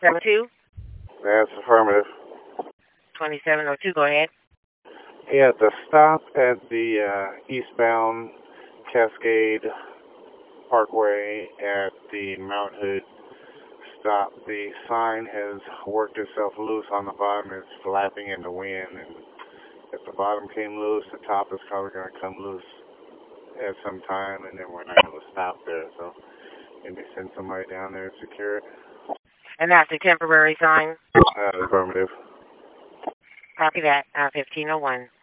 2702? That's affirmative. 2702, go ahead. Yeah, the stop at the eastbound Cascade Parkway at the Mount Hood stop, the sign has worked itself loose on the bottom. It's flapping in the wind, and if the bottom came loose, the top is probably going to come loose at some time, and then we're not able to stop there. So maybe send somebody down there to secure it. And that's a temporary sign? Affirmative. Copy that. 1501.